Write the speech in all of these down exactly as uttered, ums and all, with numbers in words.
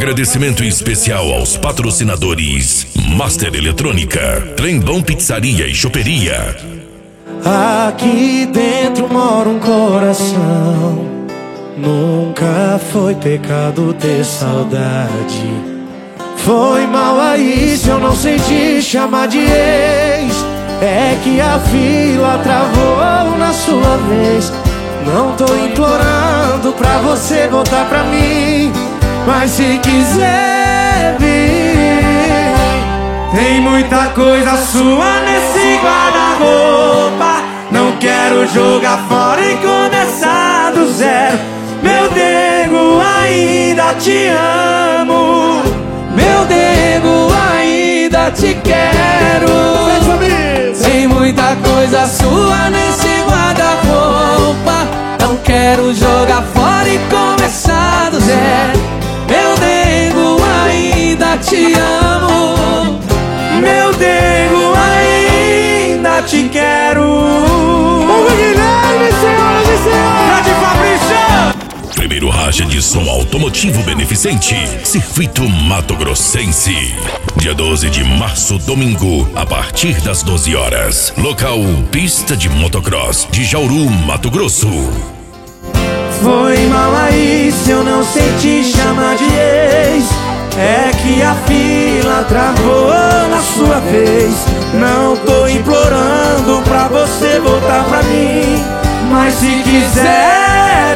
Agradecimento especial aos patrocinadores Master Eletrônica, Trembão Pizzaria e Choperia. Aqui dentro mora um coração, nunca foi pecado ter saudade. Foi mal aí se eu não senti chamar de ex. É que a fila travou na sua vez. Não tô implorando pra você voltar pra mim, mas se quiser vir, tem muita coisa sua nesse guarda-roupa. Não quero jogar fora e começar do zero. Meu nego, ainda te amo. Meu nego, ainda te quero. Tem muita coisa sua nesse guarda-roupa. Não quero jogar fora e começar do zero. Meu nego, ainda te amo. Meu nego, ainda te quero. Ô Guilherme, senhoras e senhores, Grande Fabrício. Primeiro racha de som automotivo beneficente, Circuito Mato Grossense. Dia doze de março, domingo, a partir das doze horas. Local, pista de motocross de Jauru, Mato Grosso. Foi mal aí se eu não senti chamar de ex. É que a fila travou na sua vez. Não tô implorando pra você voltar pra mim, mas se quiser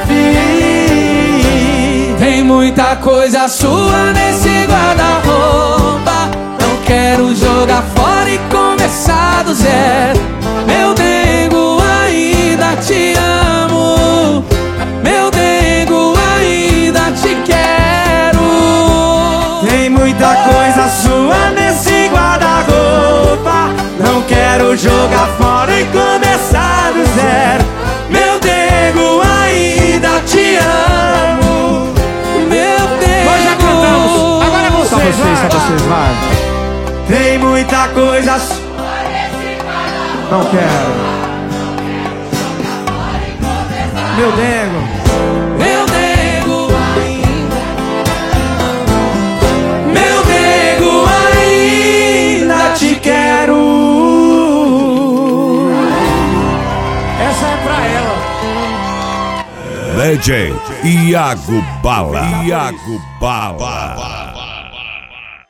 vir, tem muita coisa sua nesse guarda-roupa. Não quero jogar fora e começar do zero. Meu nego, ainda te amo. Meu nego, ainda te quero. Tem muita coisa sua nesse guarda-roupa. Não quero jogar fora e começar do zero. Meu nego, ainda te amo. Meu nego. Nós já cantamos, agora é vocês, só vocês, vai, só vocês, vai. Tem muita coisa sua. Não quero. Meu nego. Meu nego ainda. Meu nego ainda te quero. Essa é pra ela. D J Iago Bala. Iago Bala.